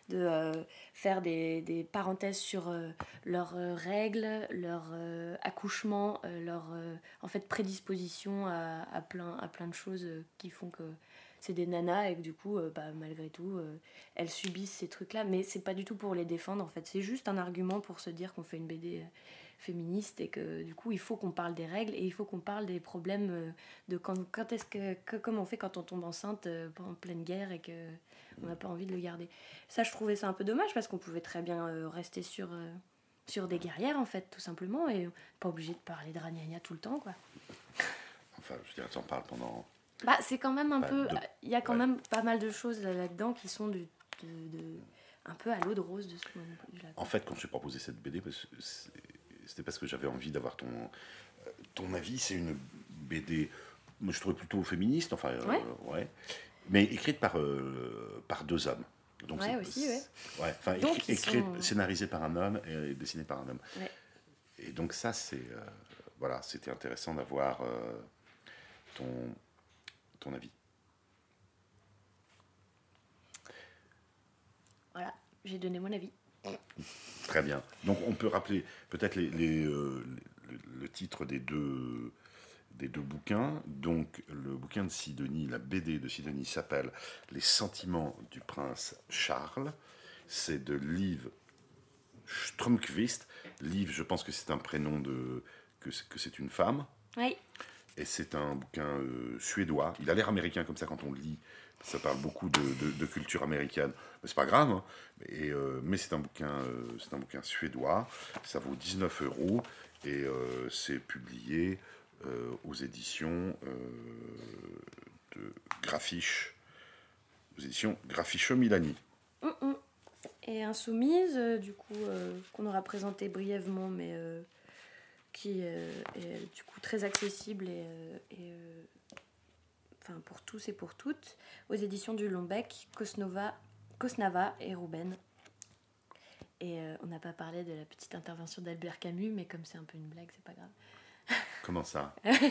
de faire des parenthèses sur leurs règles, leur accouchement, leur en fait prédisposition à plein de choses qui font que c'est des nanas et que du coup malgré tout elles subissent ces trucs-là, mais c'est pas du tout pour les défendre en fait, c'est juste un argument pour se dire qu'on fait une BD féministe et que du coup il faut qu'on parle des règles et il faut qu'on parle des problèmes de quand est-ce que comment on fait quand on tombe enceinte en pleine guerre et que on n'a pas envie de le garder. Ça, je trouvais ça un peu dommage parce qu'on pouvait très bien rester sur des guerrières en fait, tout simplement, et pas obligé de parler de Rania tout le temps quoi. Enfin, je dirais, t'en parles pendant. Bah, c'est quand même un peu. Il y a quand même pas mal de choses là-dedans qui sont un peu à l'eau de rose de ce point de vue-là. En fait, quand j'ai proposé cette BD, c'était parce que j'avais envie d'avoir ton avis. C'est une BD, moi je trouvais plutôt féministe, enfin, ouais, mais écrite par deux hommes. Donc ouais, aussi, ouais. Ouais, enfin, scénarisée par un homme et dessinée par un homme. Ouais. Et donc ça, voilà, c'était intéressant d'avoir ton avis. Voilà, j'ai donné mon avis. Très bien. Donc on peut rappeler peut-être le titre des deux bouquins. Donc le bouquin de Sidonie, la BD de Sidonie s'appelle Les sentiments du prince Charles. C'est de Liv Strömquist. Liv, je pense que c'est un prénom que c'est une femme. Oui. Et c'est un bouquin suédois. Il a l'air américain comme ça quand on le lit. Ça parle beaucoup de culture américaine. Mais c'est pas grave, hein. Mais c'est un bouquin suédois. Ça vaut 19 € et c'est publié aux éditions de Graphisch, aux éditions Graphisch Milani. Et Insoumise, du coup, qu'on aura présenté brièvement, mais qui est du coup très accessible et enfin pour tous et pour toutes, aux éditions du Lombec, Cosnava et Rouben. Et on n'a pas parlé de la petite intervention d'Albert Camus, mais comme c'est un peu une blague, c'est pas grave. Comment ça?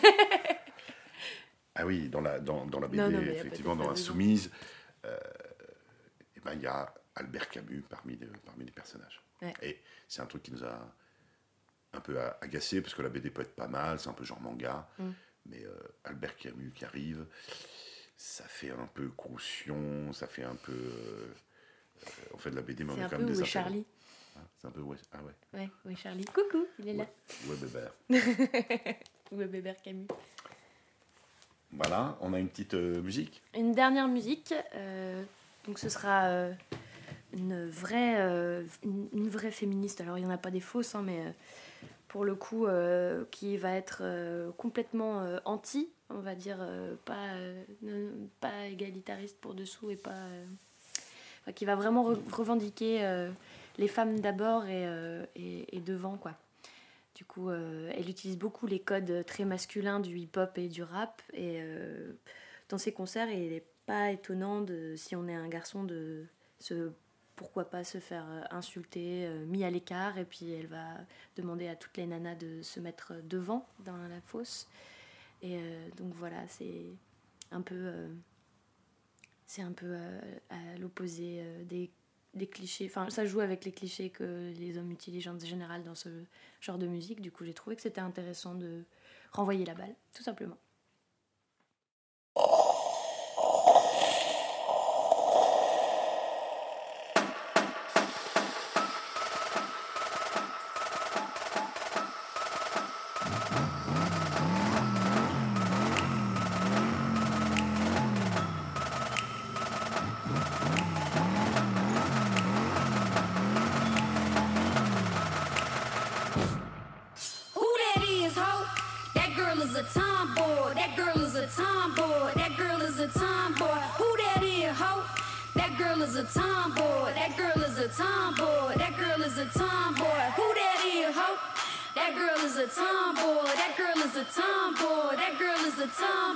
Ah oui, dans la BD, non, effectivement, dans Insoumise, il y a Albert Camus parmi les personnages. Ouais. Et c'est un truc qui nous a un peu agacé, parce que la BD peut être pas mal, c'est un peu genre manga, mais Albert Camus qui arrive, ça fait un peu caution, ça fait un peu... en fait, la BD, mais on a quand même des affaires. Charlie. C'est un peu... Ouais. Ah ouais. Ouais, oui, Charlie. Coucou, il est là. Ouais, Bébert. Ouais, Bébert Camus. Voilà, on a une petite musique. Une dernière musique. Donc ce sera une vraie féministe. Alors il n'y en a pas des fausses, hein, mais pour le coup, qui va être complètement anti, on va dire, pas égalitariste pour dessous et pas... qui va vraiment revendiquer les femmes d'abord et devant, quoi. Du coup, elle utilise beaucoup les codes très masculins du hip-hop et du rap. Et dans ses concerts, il n'est pas étonnant, si on est un garçon, pourquoi pas se faire insulter, mis à l'écart. Et puis elle va demander à toutes les nanas de se mettre devant dans la fosse. Et donc voilà, c'est un peu à l'opposé des clichés. Enfin, ça joue avec les clichés que les hommes utilisent en général dans ce genre de musique. Du coup, j'ai trouvé que c'était intéressant de renvoyer la balle, tout simplement.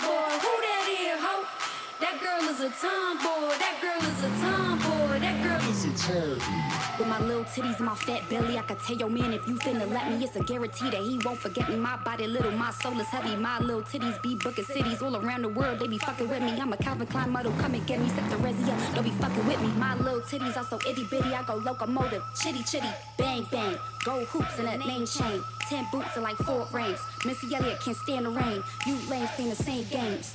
That girl is a tomboy. That girl is a tomboy. That girl is With my little titties and my fat belly, I could tell your man if you finna let me, it's a guarantee that he won't forget me. My body little, my soul is heavy. My little titties be booking cities all around the world. They be fucking with me. I'm a Calvin Klein model, come and get me. Sip the resi up, don't be fucking with me. My little titties are so itty bitty, I go locomotive, chitty chitty, bang bang. Gold hoops and that name chain. 10 boots and like 4 rings. Missy Elliott can't stand the rain. You lames playing the same games.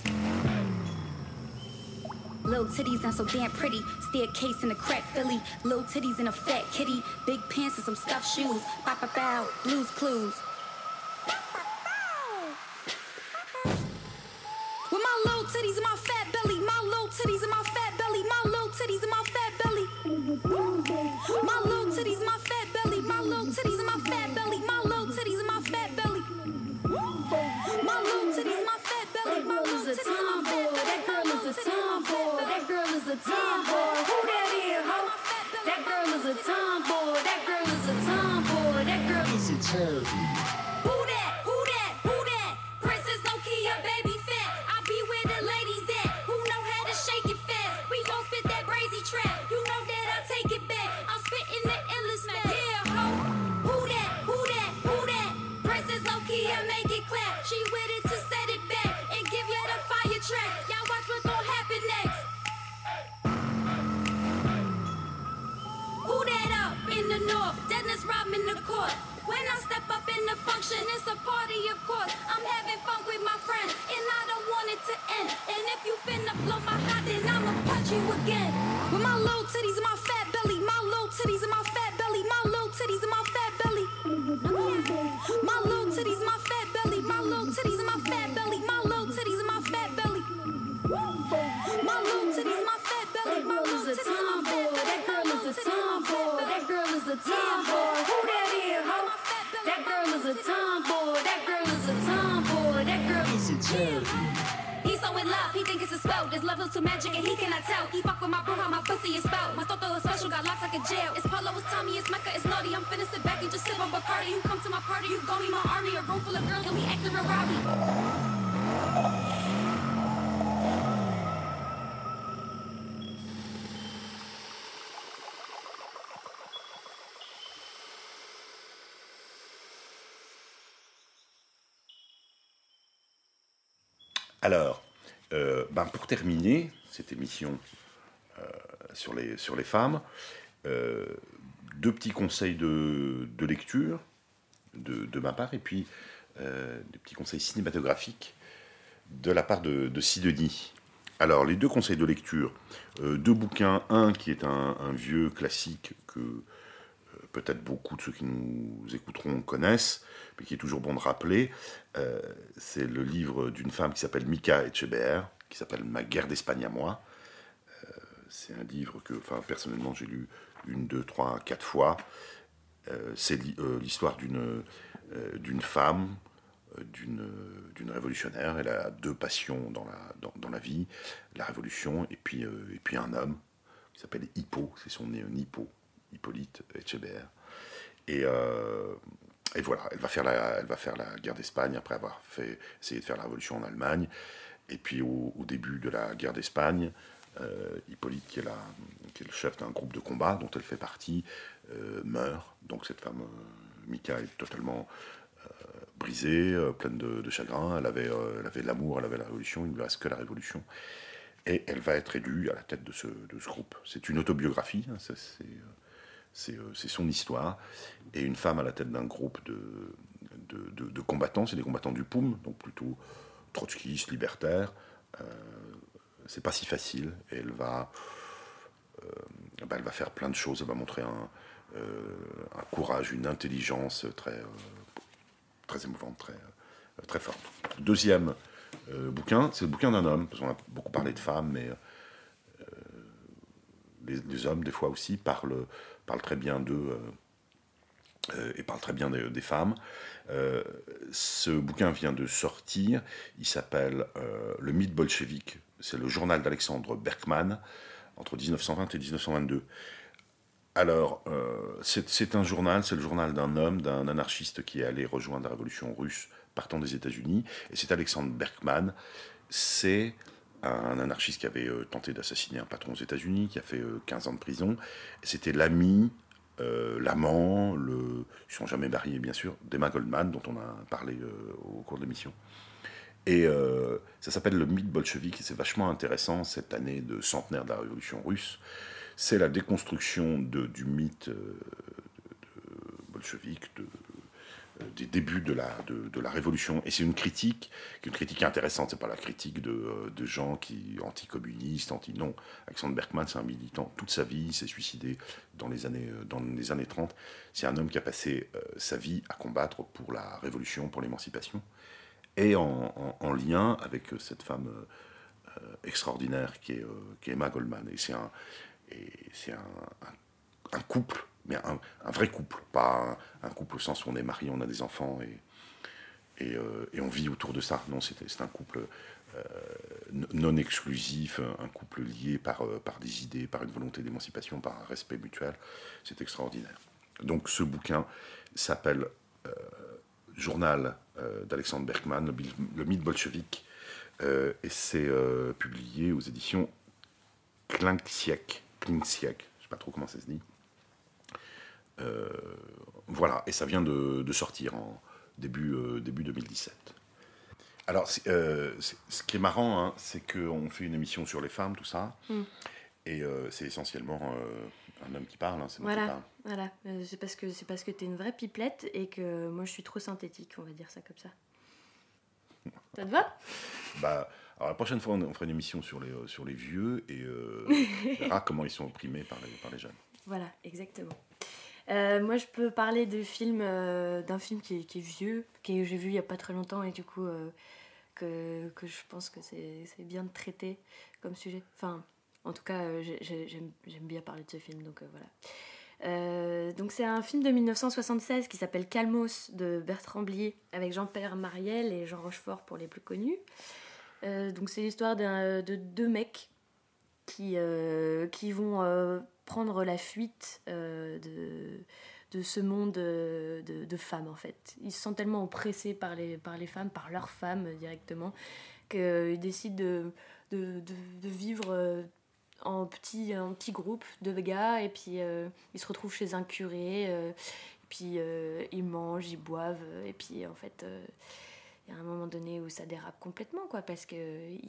Little titties and so damn pretty. Staircase in a crack Philly. Little titties and a fat kitty. Big pants and some stuffed shoes. Bow bow bow. Blues Clues. With my little titties and my fat belly. My little titties and my fat belly. My little titties and my fat belly. My little titties and my fat belly. My little titties and my fat belly. My little titties and my fat belly. My little titties and my fat belly. My little titties and my fat belly. That girl is a tomboy. That girl is a tomboy. Who that is, ho? That girl is a tomboy. That girl is a tomboy. That girl is a tomboy. Who that? Who that? Who that? Princess Nokia, baby fat. I be where the ladies at. Who know how to shake it fast? We gon' spit that brazy trap. You know that I take it back. I'm spitting the illest man. Yeah, ho. Who that? Who that? Who that? Princess Nokia, make it clap. She with it to set it back and give you the fire track. Y'all watch what's gon' happen next. Who that up in the north? Dennis Rodman the court. When I step up in the function, it's a party, of course. I'm having fun with my friends, and I don't want it to end. And if you finna blow my hot, then I'ma punch you again. With my little titties and my fat belly, my little titties and my fat belly, my little titties and my fat belly. My little titties and my fat belly, my little titties and my fat belly, my little titties and my fat belly. My little titties and my fat belly, my little titties and my fat belly. That girl is a tomboy, that girl is a tomboy. Who that is, ho? That girl is a tomboy, that girl is a tomboy, that girl is a tomboy. He's so in love, he think it's a spell. This love is too magic and he cannot tell. He fuck with my bro, how my pussy is spelled. My toto is special, got locks like a jail. It's Polo, it's Tommy, it's Mecca, it's naughty. I'm finna sit back and just sip on Bacardi. You come to my party, you go meet my army. A room full of girls, and we acting real Robbie. Alors, pour terminer cette émission sur les femmes, 2 petits conseils de lecture de ma part, et puis des petits conseils cinématographiques de la part de Sidonie. Alors, les 2 conseils de lecture, 2 bouquins, un qui est un vieux classique que peut-être beaucoup de ceux qui nous écouteront connaissent, mais qui est toujours bon de rappeler. C'est le livre d'une femme qui s'appelle Mica Etcheber, qui s'appelle « Ma guerre d'Espagne à moi ». C'est un livre que, personnellement, j'ai lu 1, 2, 3, 4 fois. C'est l'histoire d'une femme, d'une révolutionnaire. Elle a 2 passions dans la vie, la révolution et puis un homme qui s'appelle Hippo, c'est son nom, Hippolyte Etcheber. Et voilà, elle va faire la guerre d'Espagne après avoir essayé de faire la révolution en Allemagne. Et puis au début de la guerre d'Espagne, Hippolyte, qui est le chef d'un groupe de combat dont elle fait partie, meurt. Donc cette femme, Mica, est totalement brisée, pleine de chagrin. Elle avait l'amour, elle avait la révolution, il ne lui reste que la révolution. Et elle va être élue à la tête de ce groupe. C'est une autobiographie, hein, c'est son histoire. Et une femme à la tête d'un groupe de combattants, c'est des combattants du POUM, donc plutôt trotskistes, libertaires. C'est pas si facile. Et elle va faire plein de choses. Elle va montrer un courage, une intelligence très émouvante, très forte. Deuxième bouquin, c'est le bouquin d'un homme, parce qu'on a beaucoup parlé de femmes, mais les hommes, des fois aussi, parlent très bien d'eux et parlent très bien des femmes. Ce bouquin vient de sortir, il s'appelle Le mythe bolchevique, c'est le journal d'Alexandre Berkman, entre 1920 et 1922. Alors, c'est un journal, c'est le journal d'un homme, d'un anarchiste qui est allé rejoindre la révolution russe partant des États-Unis, et c'est Alexandre Berkman. C'est un anarchiste qui avait tenté d'assassiner un patron aux États-Unis, qui a fait 15 ans de prison. Et c'était l'ami, l'amant, ils ne sont jamais mariés bien sûr, d'Emma Goldman, dont on a parlé au cours de l'émission. Et ça s'appelle le mythe bolchevique, et c'est vachement intéressant cette année de centenaire de la Révolution russe. C'est la déconstruction du mythe bolchevique, des débuts de la Révolution. Et c'est une critique intéressante. C'est pas la critique de gens qui anticommunistes, non. Alexander Berkman, c'est un militant toute sa vie, il s'est suicidé dans les années 30. C'est un homme qui a passé sa vie à combattre pour la Révolution, pour l'émancipation. Et en lien avec cette femme extraordinaire qui est Emma Goldman. Et c'est un couple, mais un vrai couple, pas un couple au sens où on est marié, on a des enfants et on vit autour de ça. Non, c'est un couple non exclusif, un couple lié par des idées, par une volonté d'émancipation, par un respect mutuel. C'est extraordinaire. Donc ce bouquin s'appelle Journal d'Alexander Berkman, le mythe bolchevique, et c'est publié aux éditions Klinksiek, je ne sais pas trop comment ça se dit. Voilà, et ça vient de sortir en début 2017. Alors, ce qui est marrant, hein, c'est qu'on fait une émission sur les femmes, tout ça, et c'est essentiellement un homme qui parle, hein, c'est moi qui parle. Voilà, c'est parce que t'es une vraie pipelette et que moi je suis trop synthétique, on va dire ça comme ça. Ça te va ? Alors la prochaine fois, on fera une émission sur les vieux et on verra comment ils sont opprimés par les jeunes. Voilà, exactement. Moi, je peux parler d'un film qui est vieux, que j'ai vu il n'y a pas très longtemps et du coup que je pense que c'est bien de traiter comme sujet. Enfin, en tout cas, j'aime bien parler de ce film, donc voilà. Donc c'est un film de 1976 qui s'appelle Calmos de Bertrand Blier avec Jean-Pierre Mariel et Jean Rochefort pour les plus connus. Donc c'est l'histoire de deux mecs qui vont prendre la fuite de ce monde de femmes en fait. Ils se sentent tellement oppressés par les femmes, par leurs femmes directement, qu'ils décident de vivre en petit groupe de gars et puis ils se retrouvent chez un curé et puis ils mangent, ils boivent et puis en fait il y a un moment donné où ça dérape complètement quoi, parce que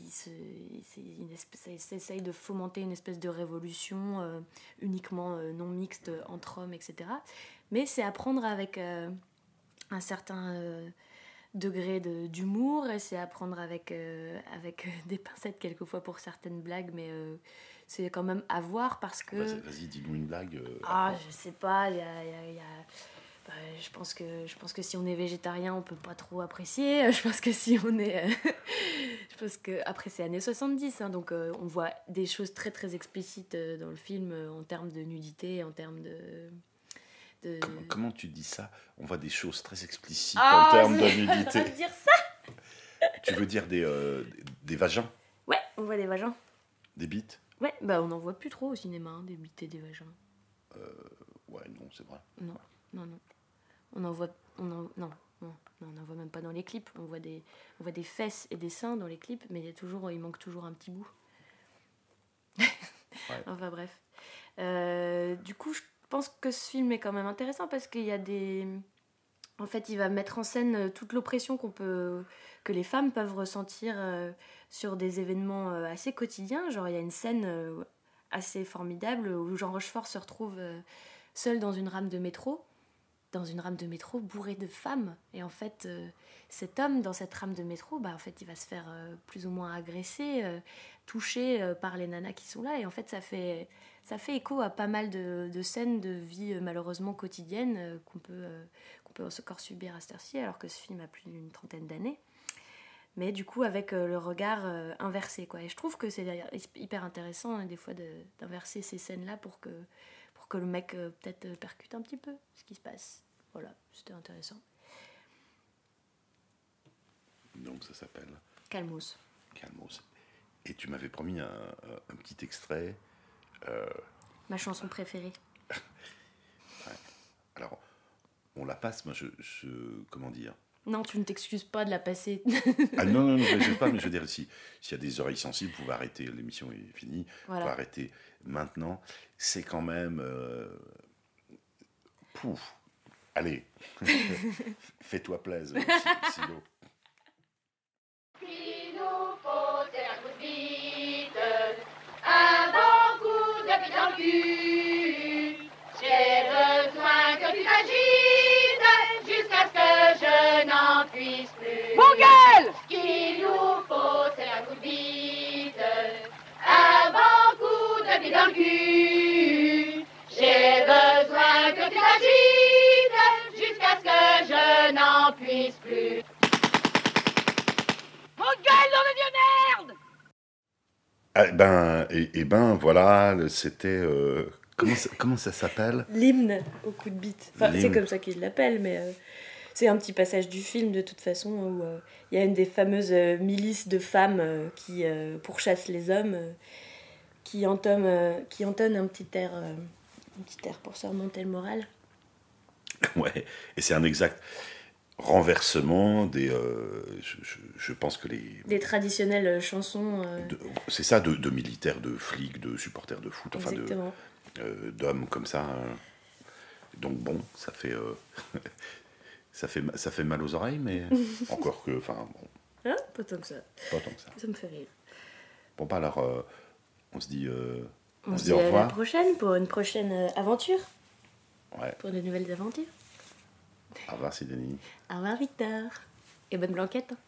ils essayent de fomenter une espèce de révolution uniquement non mixte entre hommes, etc. Mais c'est à prendre avec un certain degré d'humour, et c'est à prendre avec des pincettes quelquefois pour certaines blagues, mais c'est quand même à voir parce que... Vas-y, dis-nous une blague. Je sais pas, il y a... je pense que si on est végétarien, on peut pas trop apprécier. Je pense que si on est... je pense que après c'est années 70, hein, donc on voit des choses très très explicites dans le film en termes de nudité, en termes de... Comment tu dis ça ? On voit des choses très explicites en termes de nudité. Tu veux dire ça ? Tu veux dire des vagins ? Ouais, on voit des vagins. Des bites ? Ouais, on n'en voit plus trop au cinéma, hein, des bites et des vagins. Ouais, non, c'est vrai. Non. On n'en voit même pas dans les clips. On voit des fesses et des seins dans les clips, mais il manque toujours un petit bout. Ouais. Enfin bref. Du coup, je pense que ce film est quand même intéressant parce qu'il y a en fait, il va mettre en scène toute l'oppression que les femmes peuvent ressentir sur des événements assez quotidiens. Genre, il y a une scène assez formidable où Jean Rochefort se retrouve seul dans une rame de métro bourrée de femmes. Et en fait, cet homme dans cette rame de métro, en fait, il va se faire plus ou moins agresser, toucher par les nanas qui sont là. Et en fait, ça fait écho à pas mal de scènes de vie malheureusement quotidienne qu'on peut encore subir à cette heure-ci, alors que ce film a plus d'une 30aine d'années. Mais du coup, avec le regard inversé, quoi. Et je trouve que c'est hyper intéressant, hein, des fois, d'inverser ces scènes-là pour que le mec peut-être percute un petit peu ce qui se passe. Voilà, c'était intéressant. Donc ça s'appelle Calmos. Et tu m'avais promis un petit extrait. Ma chanson préférée. Ouais. Alors, on la passe, moi comment dire ? Non, tu ne t'excuses pas de la passer. Ah non, je ne sais pas, mais je veux dire, s'il y a des oreilles sensibles, vous pouvez arrêter, l'émission est finie, Voilà. vous pouvez arrêter maintenant. C'est quand même... Pouf. Allez, fais-toi plaisir, Silo. Il nous faut, c'est un coup de bite, un bon coup de pied dans le cul. J'ai besoin que tu t'agites jusqu'à ce que je n'en puisse plus. Mon gueule! Ce qu'il nous faut, c'est un coup de bite, un bon coup de pied dans le cul. J'ai besoin que tu t'agites jusqu'à ce que je n'en puisse plus. Mon gueule, nom de Dieu, merde! Voilà, c'était... comment ça s'appelle? L'hymne au coup de bite. Enfin, c'est L'hymne. comme ça qu'ils l'appellent, mais c'est un petit passage du film de toute façon où il y a une des fameuses milices de femmes qui pourchassent les hommes, qui entonnent un petit air pour se remonter le moral. Ouais, et c'est un exact renversement des... je pense que Des traditionnelles chansons. c'est ça, de militaires, de flics, de supporters de foot, enfin Exactement. d'hommes comme ça. Donc bon, ça fait... ça fait mal aux oreilles, mais encore que... Enfin, bon, Hein, pas tant que ça. pas tant que ça. Ça me fait rire. Bon, bah alors, on se dit... On se dit dit au à la revoir. prochaine pour une prochaine aventure. Ouais. Pour de nouvelles aventures. Au revoir, Sidonie. Au revoir, Victor. Et bonne blanquette.